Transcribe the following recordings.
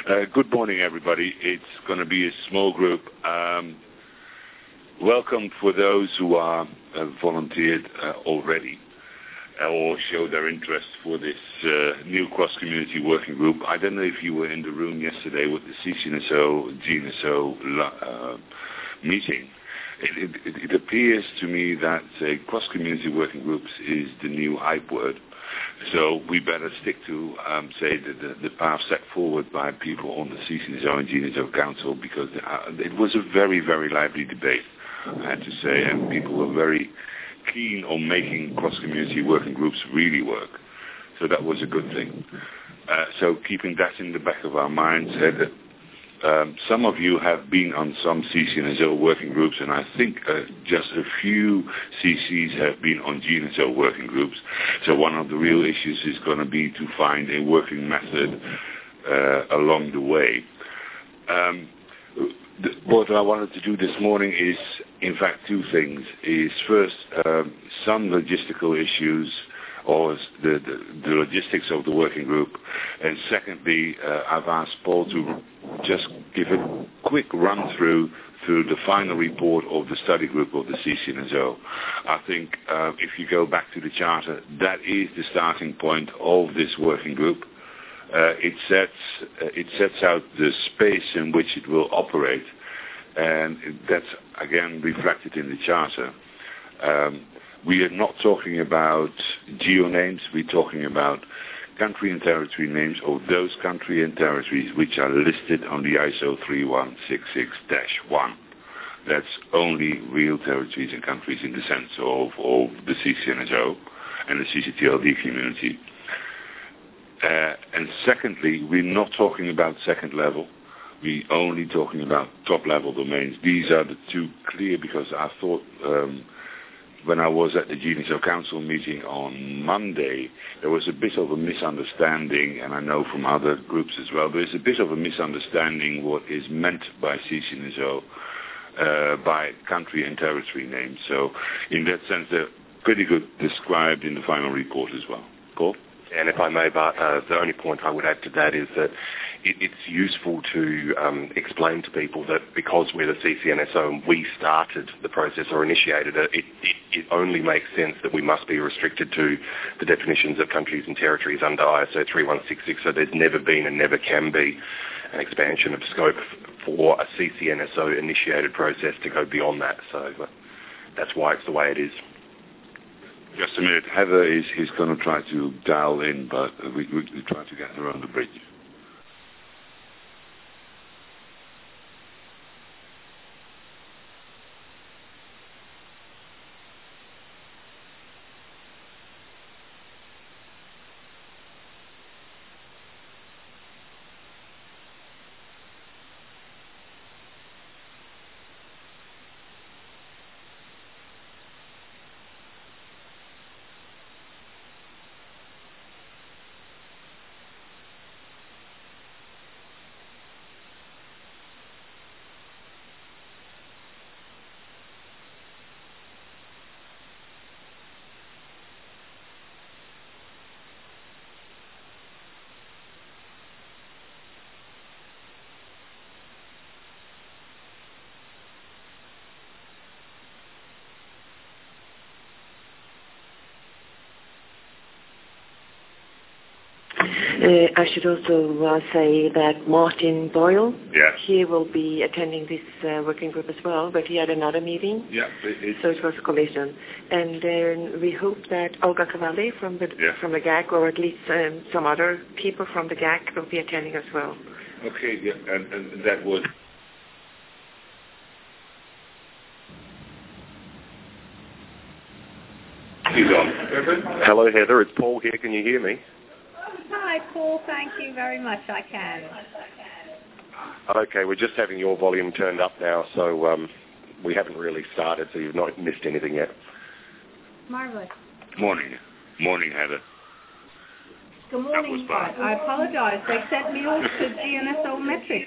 Good morning, everybody. It's going to be a small group. Welcome for those who are volunteered already or show their interest for this new cross-community working group. I don't know if you were in the room yesterday with the CCNSO, GNSO meeting. It appears to me that cross-community working groups is the new hype word. So we better stick to, the path set forward by people on the CCNSO and GNSO Council, because it was a very, very lively debate, I have to say, and people were very keen on making cross-community working groups really work. So that was a good thing. So keeping that in the back of our minds, some of you have been on some CCNSO working groups, and I think just a few CCs have been on GNSO working groups. So one of the real issues is going to be to find a working method along the way. What I wanted to do this morning is, in fact, two things. Is first, some logistical issues, or the logistics of the working group. And secondly, I've asked Paul to just give a quick run-through the final report of the study group of the CCNSO. I think if you go back to the charter, that is the starting point of this working group. It sets out the space in which it will operate, and that's again reflected in the charter. We are not talking about geo names. We're talking about country and territory names of those country and territories which are listed on the ISO 3166-1. That's only real territories and countries in the sense of the CCNSO and the CCTLD community. And secondly, we're not talking about second level. We're only talking about top level domains. These are the two clear, because I thought when I was at the GNSO Council meeting on Monday, there was a bit of a misunderstanding, and I know from other groups as well, there's a bit of a misunderstanding what is meant by CCNSO by country and territory names. So in that sense, they're pretty good described in the final report as well. Paul? And if I may, Bart, the only point I would add to that is that it's useful to explain to people that because we're the CCNSO and we started the process or initiated it, it only makes sense that we must be restricted to the definitions of countries and territories under ISO 3166. So there's never been and never can be an expansion of scope for a CCNSO initiated process to go beyond that. So that's why it's the way it is. Just a minute. Heather is going to try to dial in, but we try to get her on the bridge. I should also say that Martin Boyle, yes, he will be attending this working group as well, but he had another meeting, yeah, so it was a collision. And then we hope that Olga Cavalli from the GAC, or at least some other people from the GAC, will be attending as well. Okay, yeah, and that was... He's on. Hello, Heather. It's Paul here. Can you hear me? Hi, Paul. Thank you very much. I can. Okay, we're just having your volume turned up now, so we haven't really started, so you've not missed anything yet. Marvelous. Morning. Morning, Heather. Good morning, Bart. I apologize. They sent me off to GNSO metrics.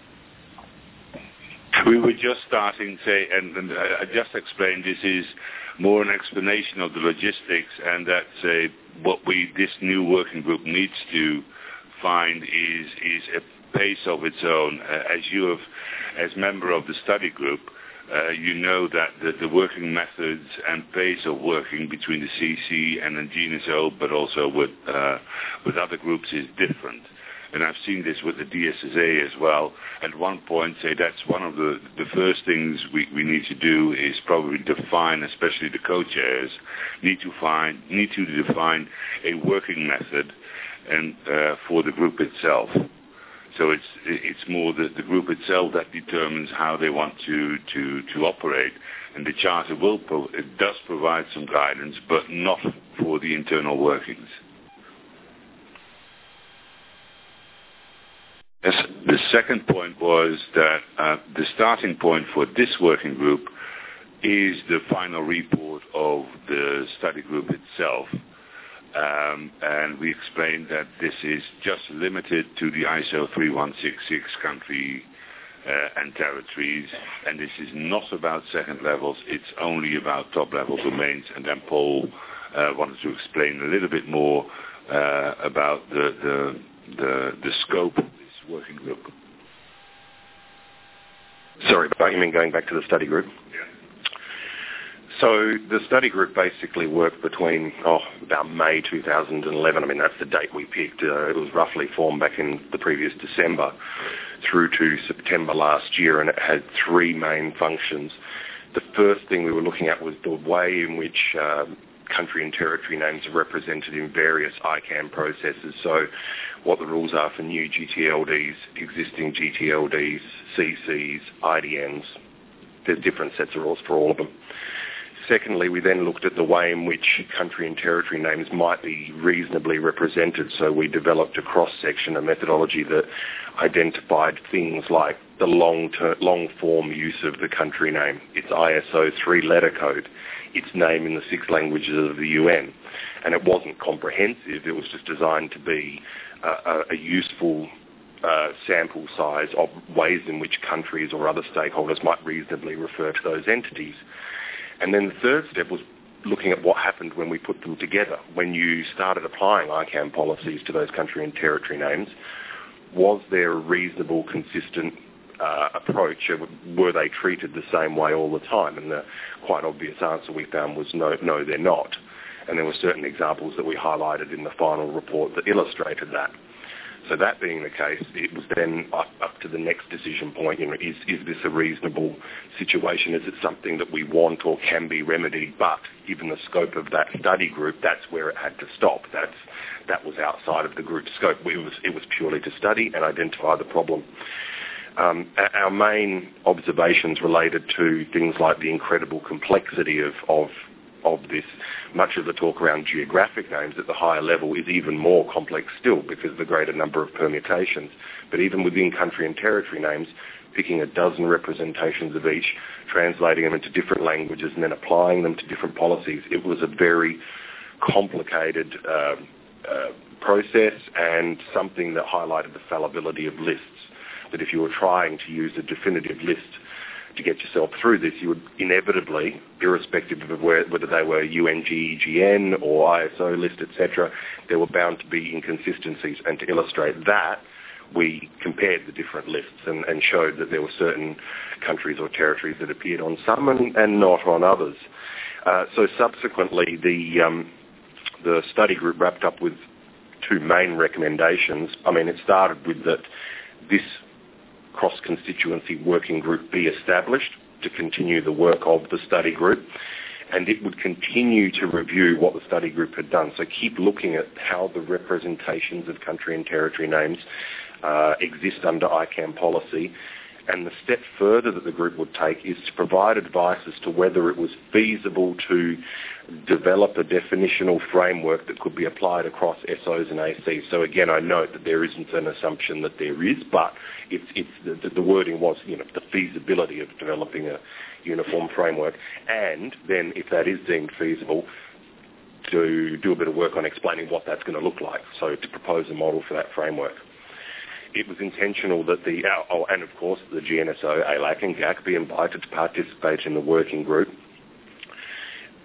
We were just starting, and I just explained this is more an explanation of the logistics, and that what this new working group needs to find is a pace of its own. As member of the study group, you know that the working methods and pace of working between the CC and the GNSO, but also with other groups, is different. And I've seen this with the DSSA as well. At one point, say that's one of the first things we need to do is probably define, especially the co-chairs, need to define a working method and for the group itself. So it's more the group itself that determines how they want to operate. And the charter it does provide some guidance, but not for the internal workings. The second point was that the starting point for this working group is the final report of the study group itself. And we explained that this is just limited to the ISO 3166 country and territories, and this is not about second levels, it's only about top-level domains. And then Paul wanted to explain a little bit more about the scope of this working group. Sorry, but you mean going back to the study group? Yeah. So the study group basically worked between about May 2011. I mean, that's the date we picked. It was roughly formed back in the previous December through to September last year, and it had three main functions. The first thing we were looking at was the way in which country and territory names are represented in various ICANN processes. So what the rules are for new GTLDs, existing GTLDs, CCs, IDNs. There's different sets of rules for all of them. Secondly, we then looked at the way in which country and territory names might be reasonably represented. So we developed a cross-section, a methodology that identified things like the long-form use of the country name, its ISO 3-letter code, its name in the 6 languages of the UN. And it wasn't comprehensive. It was just designed to be a useful sample size of ways in which countries or other stakeholders might reasonably refer to those entities. And then the third step was looking at what happened when we put them together. When you started applying ICANN policies to those country and territory names, was there a reasonable, consistent approach? Were they treated the same way all the time? And the quite obvious answer we found was no, they're not. And there were certain examples that we highlighted in the final report that illustrated that. So that being the case, it was then up to the next decision point. Is this a reasonable situation? Is it something that we want or can be remedied? But given the scope of that study group, that's where it had to stop. That was outside of the group's scope. It was purely to study and identify the problem. Our main observations related to things like the incredible complexity of this. Much of the talk around geographic names at the higher level is even more complex still because of the greater number of permutations. But even within country and territory names, picking a dozen representations of each, translating them into different languages and then applying them to different policies, it was a very complicated process and something that highlighted the fallibility of lists. That if you were trying to use a definitive list to get yourself through this, you would inevitably, irrespective of whether they were UNGEGN or ISO list, etc., there were bound to be inconsistencies. And to illustrate that, we compared the different lists and showed that there were certain countries or territories that appeared on some and not on others. So subsequently, the study group wrapped up with two main recommendations. I mean, it started with that this cross-constituency working group be established to continue the work of the study group, and it would continue to review what the study group had done. So keep looking at how the representations of country and territory names exist under ICANN policy. And the step further that the group would take is to provide advice as to whether it was feasible to develop a definitional framework that could be applied across SOs and ACs. So again, I note that there isn't an assumption that there is, but the wording was, the feasibility of developing a uniform framework. And then, if that is deemed feasible, to do a bit of work on explaining what that's going to look like. So to propose a model for that framework. It was intentional that and of course the GNSO, ALAC and GAC be invited to participate in the working group.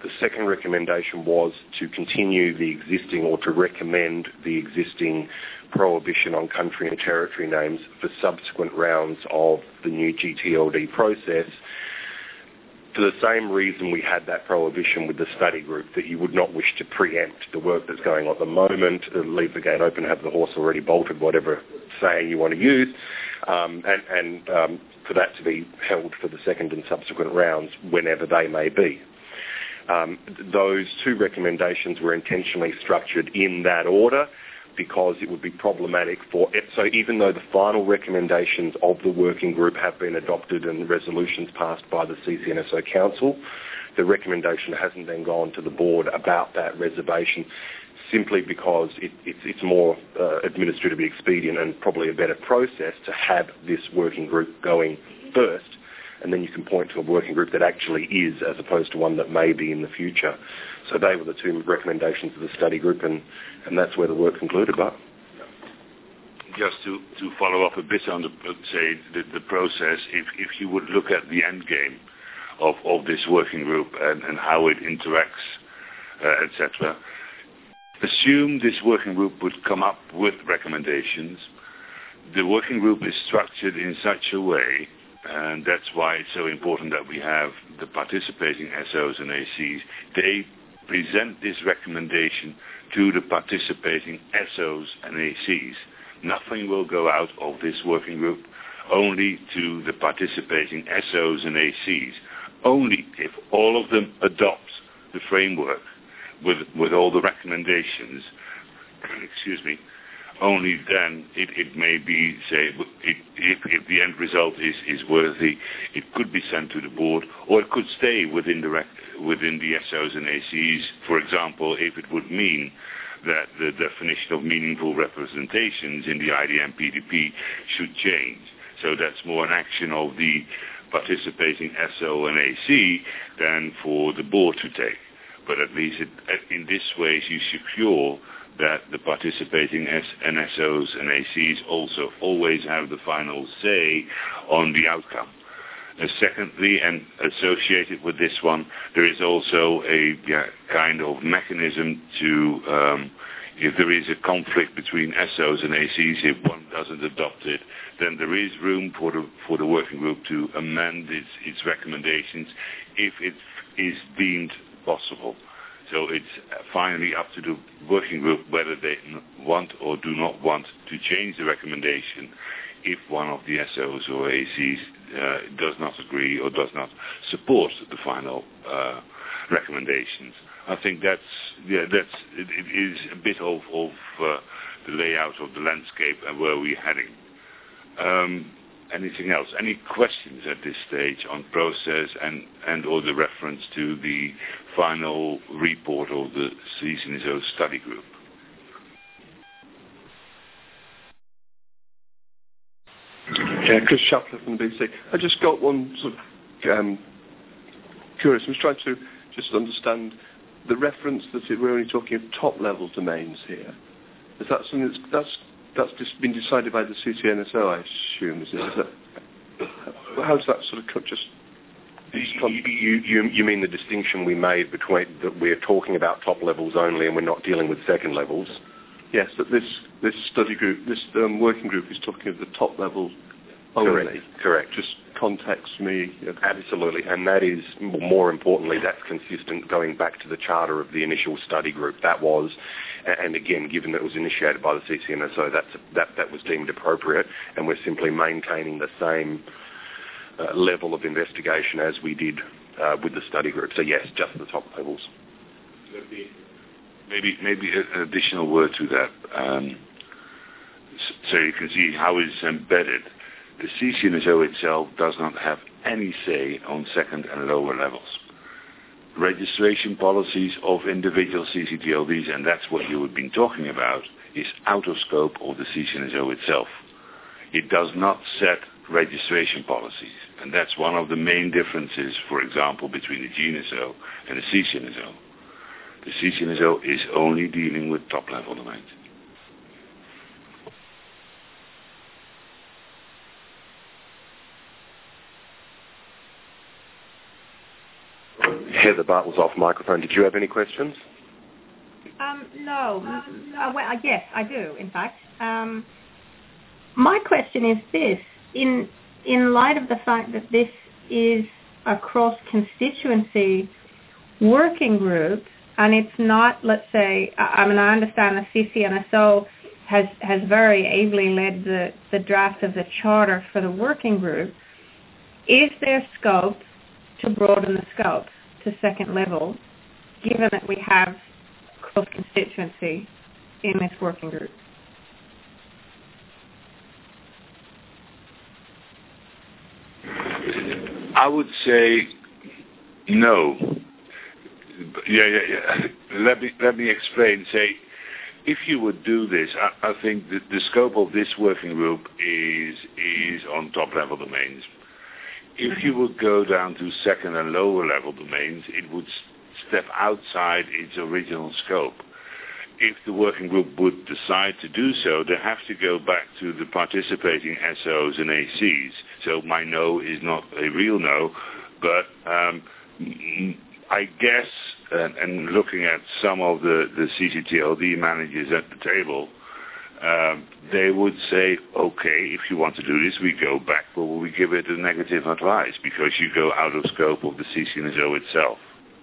The second recommendation was to continue the existing, or to recommend the existing prohibition on country and territory names for subsequent rounds of the new GTLD process, for the same reason we had that prohibition with the study group, that you would not wish to preempt the work that's going on at the moment, leave the gate open, have the horse already bolted, whatever saying you want to use, and for that to be held for the second and subsequent rounds whenever they may be. Those two recommendations were intentionally structured in that order because it would be problematic for it. So even though the final recommendations of the working group have been adopted and resolutions passed by the CCNSO Council, the recommendation hasn't then gone to the board about that reservation, simply because it's more administratively expedient and probably a better process to have this working group going first, and then you can point to a working group that actually is, as opposed to one that may be in the future. So they were the two recommendations of the study group, and that's where the work concluded. But just to follow up a bit on the process, if you would look at the end game of this working group and how it interacts, etc., assume this working group would come up with recommendations. The working group is structured in such a way, and that's why it's so important that we have the participating SOs and ACs. They present this recommendation to the participating SOs and ACs. Nothing will go out of this working group, only to the participating SOs and ACs. Only if all of them adopt the framework with all the recommendations, only then it may be, if the end result is worthy, it could be sent to the board, or it could stay within the SOs and ACs. For example, if it would mean that the definition of meaningful representations in the IDM-PDP should change. So that's more an action of the participating SO and AC than for the board to take. But at least in this way you secure that the participating NSOs and ACs also always have the final say on the outcome. Secondly, and associated with this one, there is also a kind of mechanism to, if there is a conflict between SOs and ACs, if one doesn't adopt it, then there is room for the working group to amend its recommendations if it is deemed possible. So it's finally up to the working group whether they want or do not want to change the recommendation if one of the SOs or ACs does not agree or does not support the final recommendations. I think it is a bit of the layout of the landscape and where we're heading. Anything else? Any questions at this stage on process and or the reference to the final report of the CCNSO study group? Yeah, Chris Shapler from the BBC. I just got one sort of curious. I was trying to just understand the reference that we're only talking of top-level domains here. Is that something that's just been decided by the CCNSO, I assume? How does that sort of just... You mean the distinction we made between that we're talking about top levels only and we're not dealing with second levels? Yes, that this study group, this working group is talking of the top level only. Correct. Just context me. Absolutely, and that is, more importantly, that's consistent going back to the charter of the initial study group. That was, and again, given that it was initiated by the CCNSO, that was deemed appropriate, and we're simply maintaining the same level of investigation as we did with the study group. So yes, just the top levels. Maybe an additional word to that, so you can see how it's embedded. The CCNSO itself does not have any say on second and lower levels. Registration policies of individual CCTLDs, and that's what you have been talking about, is out of scope of the CCNSO itself. It does not set registration policies, and that's one of the main differences, for example, between the GNSO and the CCNSO. The CCNSO is only dealing with top-level domains. Heather Bart was off microphone. Did you have any questions? No. Well, yes, I do, in fact. My question is this. In light of the fact that this is a cross-constituency working group, and it's not, let's say, I understand the CCNSO has very ably led the draft of the charter for the working group. Is there scope to broaden the scope to second level, given that we have cross-constituency in this working group? I would say no. Yeah. Let me explain. Say, if you would do this, I think that the scope of this working group is on top-level domains. If you would go down to second and lower-level domains, it would step outside its original scope. If the working group would decide to do so, they have to go back to the participating SOs and ACs. So my no is not a real no, but I guess, and looking at some of the CCTLD managers at the table, they would say, okay, if you want to do this, we go back, but we give it a negative advice because you go out of scope of the CCNSO itself.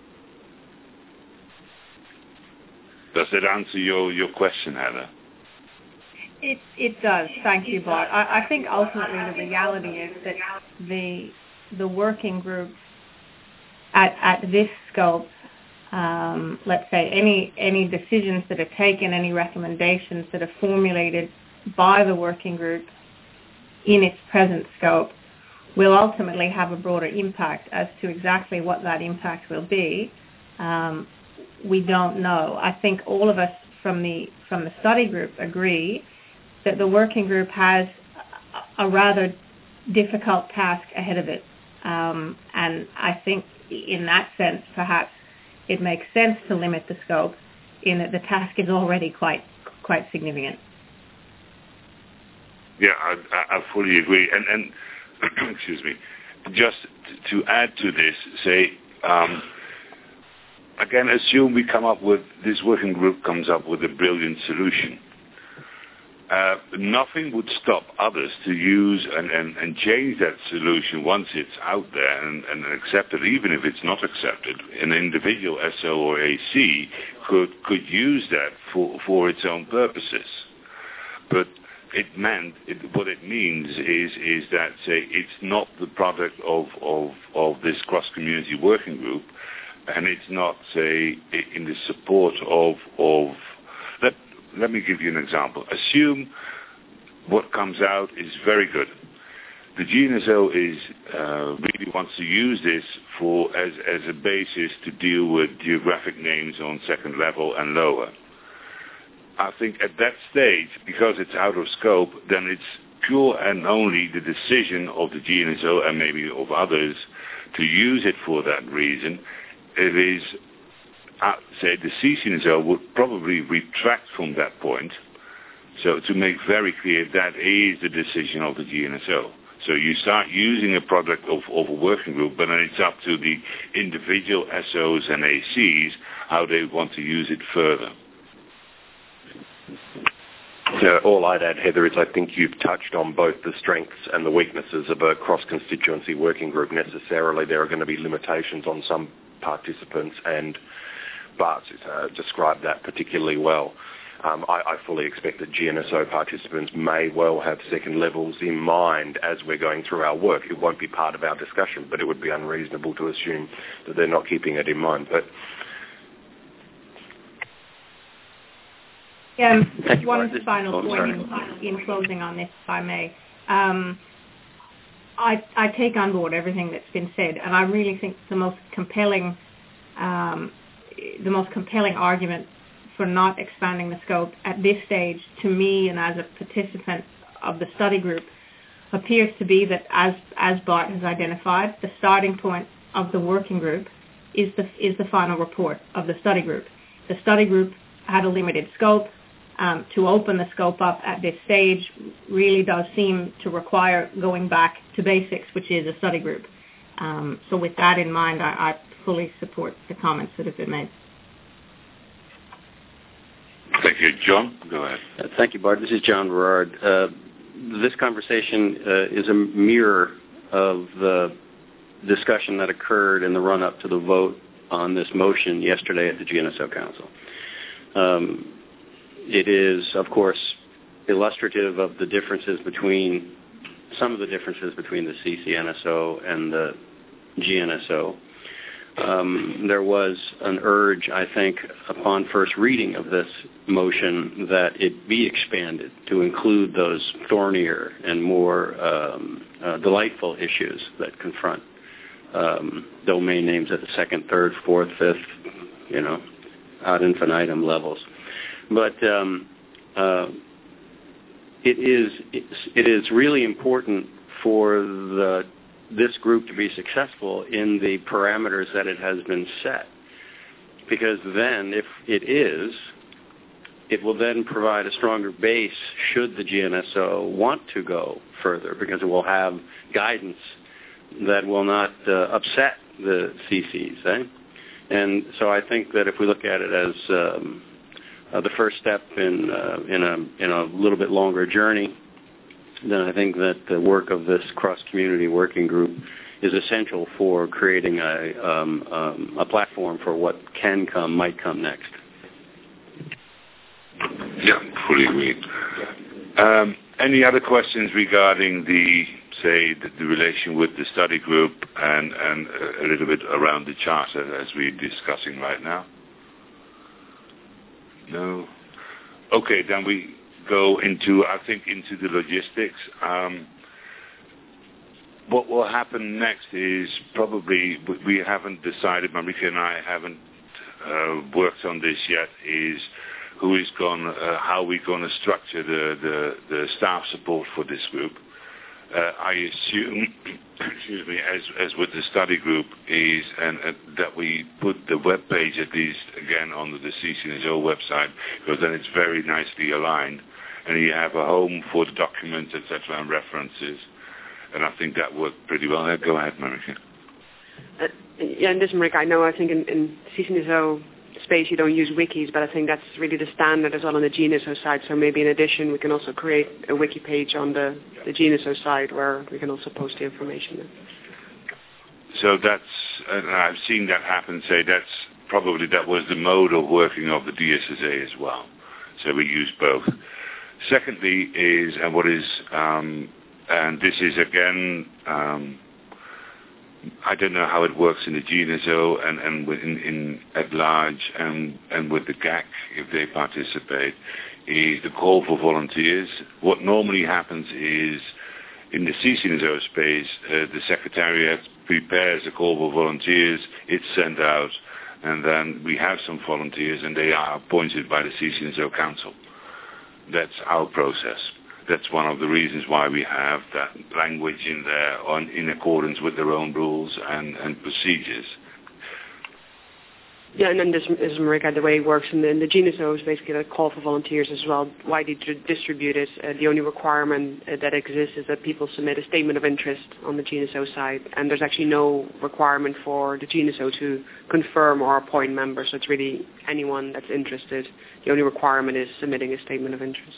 Does that answer your question, Heather? It does. Thank you, Bart. I think ultimately the reality is that the working group at this scope, let's say any decisions that are taken, any recommendations that are formulated by the working group in its present scope will ultimately have a broader impact. As to exactly what that impact will be, we don't know. I think all of us from the study group agree that the working group has a rather difficult task ahead of it. And I think in that sense, perhaps it makes sense to limit the scope in that the task is already quite significant. Yeah, I fully agree. And excuse me, just to add to this, say, again, assume this working group comes up with a brilliant solution. Nothing would stop others to use and change that solution once it's out there and accepted, even if it's not accepted. An individual SO or AC could use that for its own purposes. But what it means is that, say, it's not the product of this cross-community working group, and it's not, say, in the support of let me give you an example. Assume what comes out is very good. The GNSO really wants to use this as a basis to deal with geographic names on second level and lower. I think at that stage, because it's out of scope, then it's pure and only the decision of the GNSO and maybe of others to use it for that reason. It is, say, the CCNSO would probably retract from that point. So to make very clear, that is the decision of the GNSO. So you start using a product of a working group, but then it's up to the individual SOs and ACs how they want to use it further. So all I'd add, Heather, is I think you've touched on both the strengths and the weaknesses of a cross-constituency working group. Necessarily, there are going to be limitations on some participants, and Bart described that particularly well. I fully expect that GNSO participants may well have second levels in mind as we're going through our work. It won't be part of our discussion, but it would be unreasonable to assume that they're not keeping it in mind. But one final point in closing on this, if I may. I take on board everything that's been said, and I really think the most compelling argument for not expanding the scope at this stage, to me and as a participant of the study group, appears to be that, as Bart has identified, the starting point of the working group is the final report of the study group. The study group had a limited scope. To open the scope up at this stage really does seem to require going back to basics, which is a study group. So with that in mind, I fully support the comments that have been made. Thank you. John, go ahead. Thank you, Bart. This is John Berard. This conversation is a mirror of the discussion that occurred in the run-up to the vote on this motion yesterday at the GNSO Council. It is, of course, illustrative of the differences between some of the differences between the CCNSO and the GNSO. There was an urge, I think, upon first reading of this motion that it be expanded to include those thornier and more delightful issues that confront domain names at the second, third, fourth, fifth, ad infinitum levels. But it is really important for this group to be successful in the parameters that it has been set. Because then, if it is, it will then provide a stronger base should the GNSO want to go further, because it will have guidance that will not upset the CCs. And so I think that if we look at it as the first step in a little bit longer journey, then I think that the work of this cross-community working group is essential for creating a platform for what might come next. Yeah, fully agree. Any other questions regarding the relation with the study group and a little bit around the charter as we're discussing right now? No? Okay, then we go into the logistics. What will happen next is probably, we haven't decided, Marika and I haven't worked on this yet, is how we're going to structure the staff support for this group. I assume, excuse me, as with the study group, is that we put the web page at least again on the CCNSO website, because then it's very nicely aligned, and you have a home for the documents, etc., and references. And I think that worked pretty well. Go ahead, Marika. And this, Marika, I think in CCNSO space you don't use wikis, but I think that's really the standard as well on the GNSO side. So maybe in addition we can also create a wiki page on the GNSO side where we can also post the information there. So and I've seen that happen, that was the mode of working of the DSSA as well. So we use both. Secondly is, and this is again, I don't know how it works in the GNSO and at large and with the GAC if they participate, is the call for volunteers. What normally happens is in the CCNSO space, the Secretariat prepares a call for volunteers, it's sent out, and then we have some volunteers and they are appointed by the CCNSO Council. That's our process. That's one of the reasons why we have that language in there in accordance with their own rules and procedures. Yeah, and then this is, Marika, the way it works in the GNSO is basically a call for volunteers as well, widely distributed. The only requirement that exists is that people submit a statement of interest on the GNSO side, and there's actually no requirement for the GNSO to confirm or appoint members, so it's really anyone that's interested. The only requirement is submitting a statement of interest.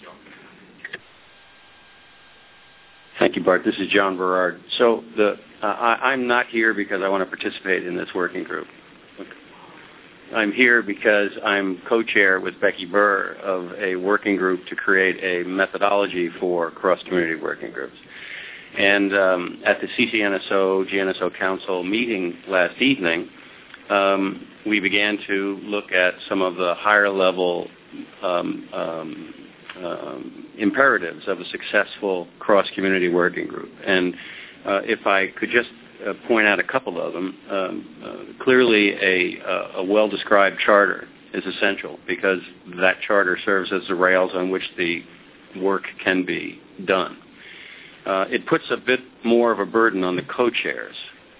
Thank you, Bart. This is John Berard. So I'm not here because I want to participate in this working group. I'm here because I'm co-chair with Becky Burr of a working group to create a methodology for cross-community working groups. And at the CCNSO GNSO Council meeting last evening, we began to look at some of the higher level imperatives of a successful cross-community working group. And if I could just point out a couple of them, clearly a well-described charter is essential because that charter serves as the rails on which the work can be done. It puts a bit more of a burden on the co-chairs.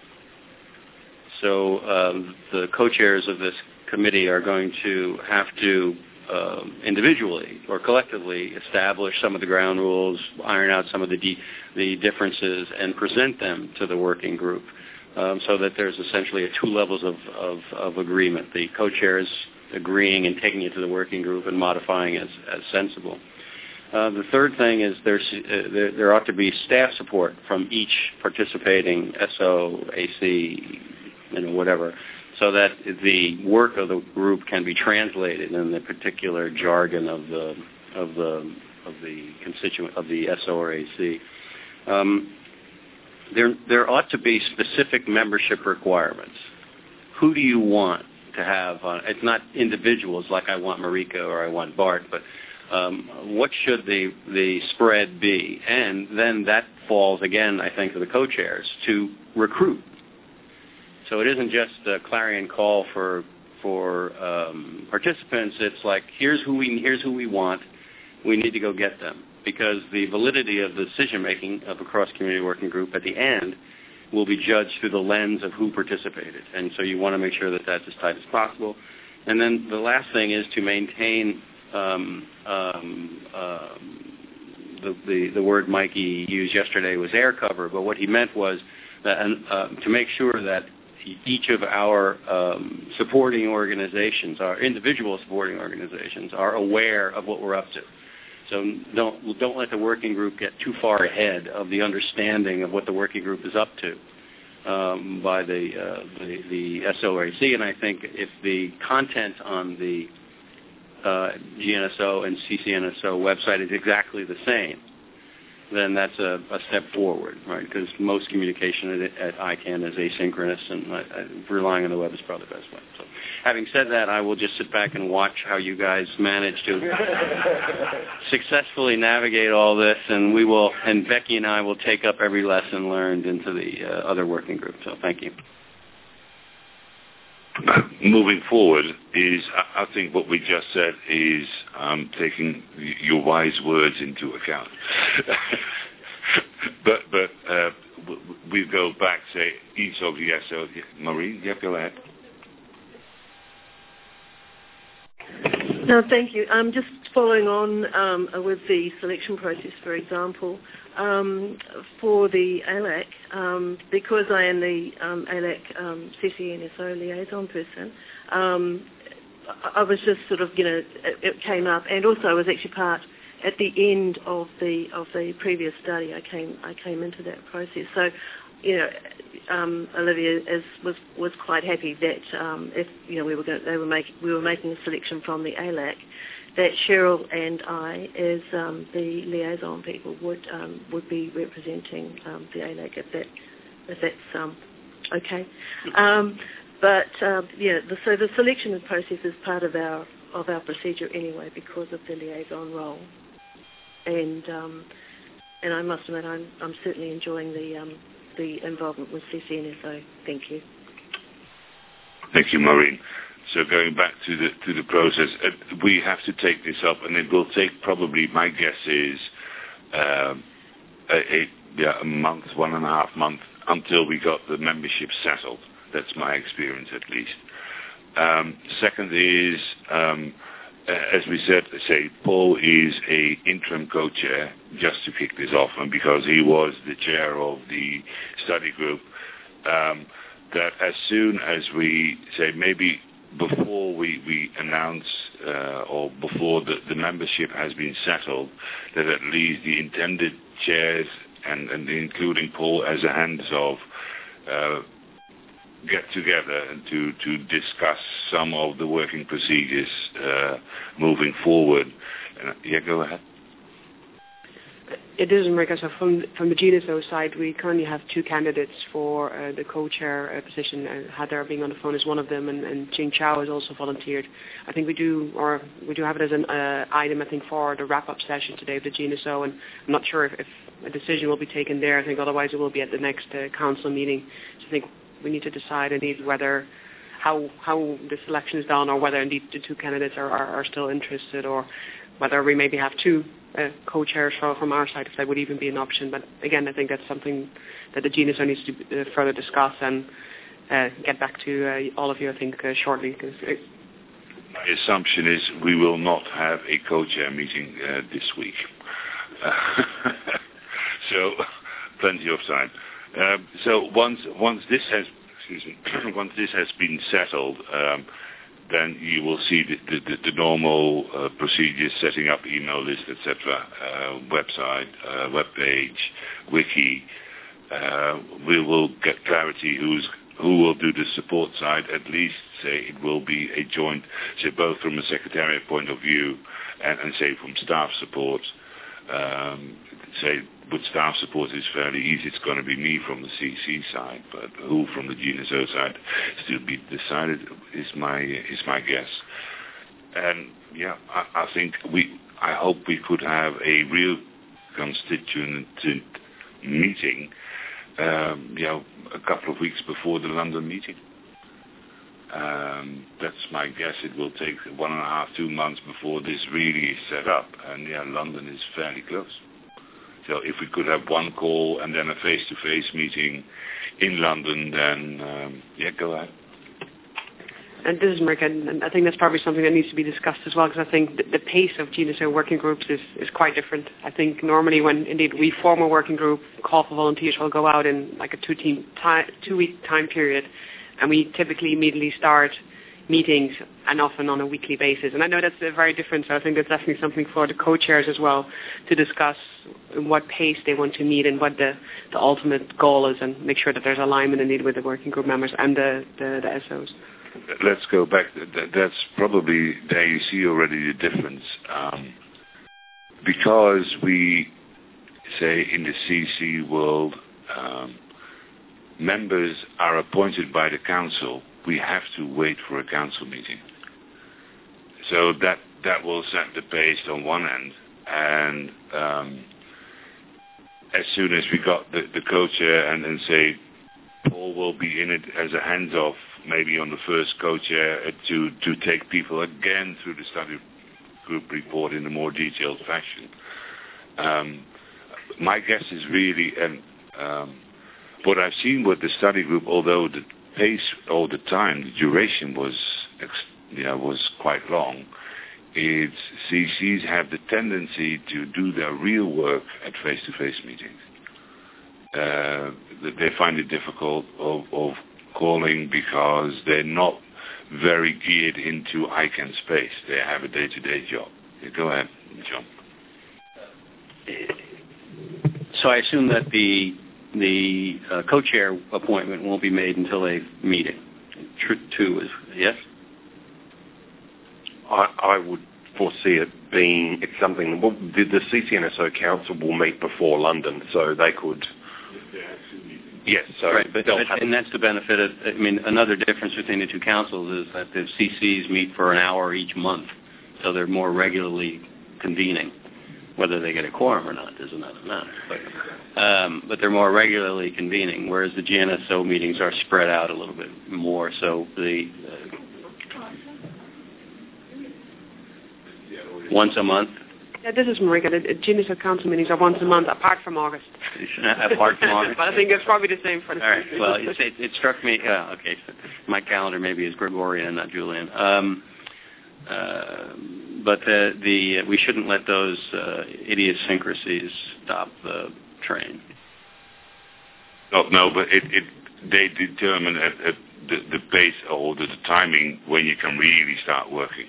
So the co-chairs of this committee are going to have to individually or collectively establish some of the ground rules, iron out some of the differences, and present them to the working group so that there's essentially two levels of agreement. The co-chairs agreeing and taking it to the working group and modifying as sensible. The third thing is there ought to be staff support from each participating SO, AC, whatever, so that the work of the group can be translated in the particular jargon of the constituent of the SO or AC. There ought to be specific membership requirements. Who do you want to have on? It's not individuals like I want Marika or I want Bart, but what should the spread be? And then that falls again, I think, to the co-chairs to recruit. So it isn't just a clarion call for participants. It's like here's who we want. We need to go get them, because the validity of the decision making of a cross-community working group at the end will be judged through the lens of who participated. And so you want to make sure that that's as tight as possible. And then the last thing is to maintain the word Mikey used yesterday was air cover, but what he meant was that, to make sure that each of our supporting organizations, our individual supporting organizations, are aware of what we're up to. So don't let the working group get too far ahead of the understanding of what the working group is up to by the SOAC. And I think if the content on the GNSO and CCNSO website is exactly the same, then that's a step forward, right? Because most communication at ICANN is asynchronous, and relying on the web is probably the best way. So, having said that, I will just sit back and watch how you guys manage to successfully navigate all this, and Becky and I will take up every lesson learned into the other working group. So, thank you. Moving forward is, I think what we just said is taking your wise words into account. but we go back, say, each of the SO. Marie, yeah, go ahead. No, thank you. Just following on with the selection process, for example, for the ALAC, because I am the ALAC CCNSO liaison person, I was just sort of, it came up, and also I was actually part at the end of the previous study. I came into that process. So, Olivia was quite happy that if we were making a selection from the ALAC, that Cheryl and I, as the liaison people, would be representing the ALAC if that's okay. So the selection process is part of our procedure anyway because of the liaison role, and I must admit I'm certainly enjoying the involvement with CCNSO. Thank you. Thank you, Maureen. So going back to the process, we have to take this up, and it will take probably, my guess is, a month, 1.5 months, until we got the membership settled. That's my experience, at least. Second is, as we said, Paul is a interim co-chair, just to kick this off, and because he was the chair of the study group, that as soon as we say maybe before we announce or before the membership has been settled, that at least the intended chairs and including Paul as a hands-off get together and to discuss some of the working procedures moving forward. Yeah, go ahead. It is, Marika. So from the GNSO side, we currently have 2 candidates for the co-chair position. Heather being on the phone is one of them, and Jing Chao has also volunteered. I think we do have it as an item, I think, for the wrap-up session today of the GNSO, and I'm not sure if a decision will be taken there. I think otherwise it will be at the next council meeting. So I think we need to decide indeed whether how the selection is done, or whether indeed the 2 candidates are still interested, or whether we maybe have 2 co-chairs from our side, if that would even be an option. But again, I think that's something that the GNSO needs to further discuss and get back to all of you, I think, shortly. My assumption is we will not have a co-chair meeting this week. So, plenty of time. So once this has been settled, then you will see the normal procedures, setting up email list, etc., website, web page, wiki. We will get clarity who will do the support side. At least say it will be a joint, say both from a secretariat point of view and say from staff support. Say with staff support is fairly easy. It's going to be me from the CC side, but who from the GNSO side still be decided is my guess. And yeah, I think I hope we could have a real constituent meeting, a couple of weeks before the London meeting. That's my guess. It will take 1.5, 2 months before this really is set up, and London is fairly close. So if we could have one call and then a face-to-face meeting in London, then go ahead. And this is Marika, and I think that's probably something that needs to be discussed as well, because I think the pace of GNSO working groups is quite different. I think normally when indeed we form a working group, call for volunteers will go out in like a 2-week time period, and we typically immediately start meetings, and often on a weekly basis. And I know that's very different, so I think that's definitely something for the co-chairs as well to discuss what pace they want to meet and what the ultimate goal is, and make sure that there's alignment indeed with the working group members and the SOs. Let's go back. That's probably, there you see already the difference. Because we say in the CC world, members are appointed by the council, we have to wait for a council meeting. So that will set the pace on one end. And as soon as we got the co-chair and say Paul will be in it as a hands-off, maybe on the first co-chair to take people again through the study group report in a more detailed fashion. My guess is really, and what I've seen with the study group, although the pace all the time, the duration was quite long, is CCs have the tendency to do their real work at face-to-face meetings. They find it difficult of calling because they're not very geared into ICANN space. They have a day-to-day job. Go ahead, John. So I assume that the co-chair appointment won't be made until a meeting. True, yes? I would foresee it being something. Well, the CCNSO Council will meet before London, so they could. Yes, so right, and that's the benefit of. I mean, another difference between the two councils is that the CCs meet for an hour each month, so they're more regularly convening. Whether they get a quorum or not is another matter. But they're more regularly convening, whereas the GNSO meetings are spread out a little bit more. So the once a month. Yeah, this is Marika. The GNSO council meetings are once a month, apart from August. Apart from August. But I think it's probably the same for the. All right. Well, it struck me. Okay, so my calendar maybe is Gregorian, not Julian. But we shouldn't let those idiosyncrasies stop the train. No, but they determine at the pace or the timing when you can really start working.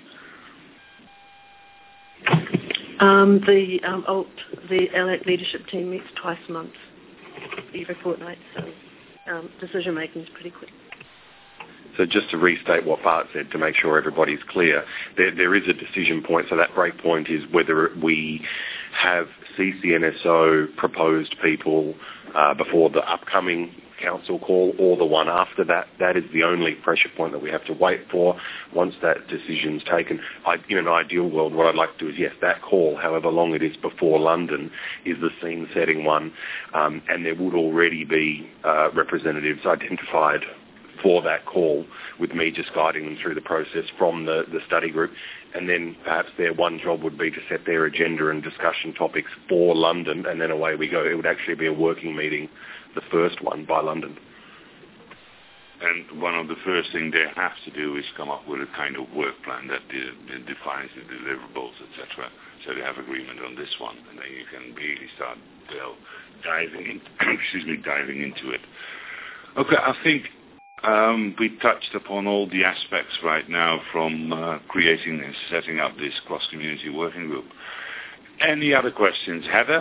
The ALAC leadership team meets twice a month, every fortnight, so decision making is pretty quick. So just to restate what Bart said to make sure everybody's clear, there is a decision point. So that break point is whether we have CCNSO proposed people before the upcoming council call or the one after that. That is the only pressure point that we have to wait for. Once that decision's taken, in an ideal world, what I'd like to do is, yes, that call, however long it is before London, is the scene-setting one, and there would already be representatives identified for that call, with me just guiding them through the process from the study group. And then perhaps their one job would be to set their agenda and discussion topics for London, and then away we go. It would actually be a working meeting, the first one, by London. And one of the first things they have to do is come up with a kind of work plan that defines the deliverables, etc. So they have agreement on this one, and then you can really start diving into it. Okay, I think we touched upon all the aspects right now from creating and setting up this cross-community working group. Any other questions? Heather?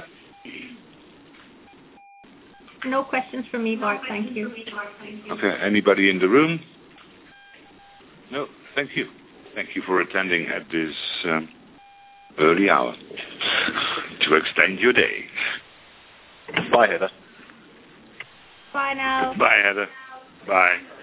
No questions from me, Bart. Thank you. Okay. Anybody in the room? No. Thank you. Thank you for attending at this early hour to extend your day. Bye, Heather. Bye now. Bye, Heather. Bye.